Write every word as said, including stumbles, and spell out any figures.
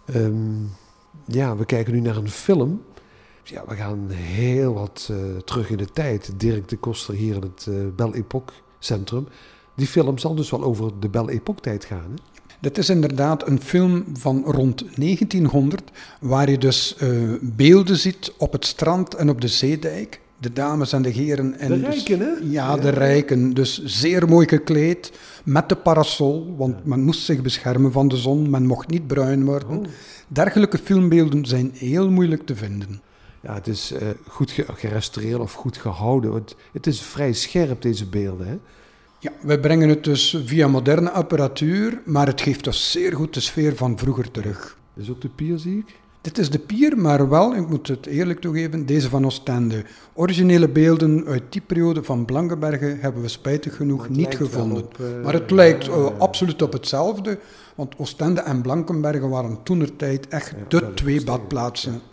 Um, ja, we kijken nu naar een film. Ja, we gaan heel wat uh, terug in de tijd. Dirk de Koster hier in het uh, Belle Époque Centrum. Die film zal dus wel over de Belle Époque tijd gaan, hè? Dit is inderdaad een film van rond negentienhonderd, waar je dus uh, beelden ziet op het strand en op de zeedijk. De dames en de heren. En de rijken, dus, hè? Ja, ja, de rijken. Dus zeer mooi gekleed, met de parasol, want ja. men moest zich beschermen van de zon, men mocht niet bruin worden. Oh. Dergelijke filmbeelden zijn heel moeilijk te vinden. Ja, het is uh, goed gerestaureerd of goed gehouden. Het, het is vrij scherp, deze beelden, hè? Ja, wij brengen het dus via moderne apparatuur, maar het geeft dus zeer goed de sfeer van vroeger terug. Dit is ook de pier, zie ik? Dit is de pier, maar wel, ik moet het eerlijk toegeven, deze van Oostende. Originele beelden uit die periode van Blankenberge hebben we spijtig genoeg niet gevonden. Op, uh, maar het lijkt uh, uh, absoluut op hetzelfde, want Oostende en Blankenberge waren toentertijd echt ja, de twee badplaatsen. Ja.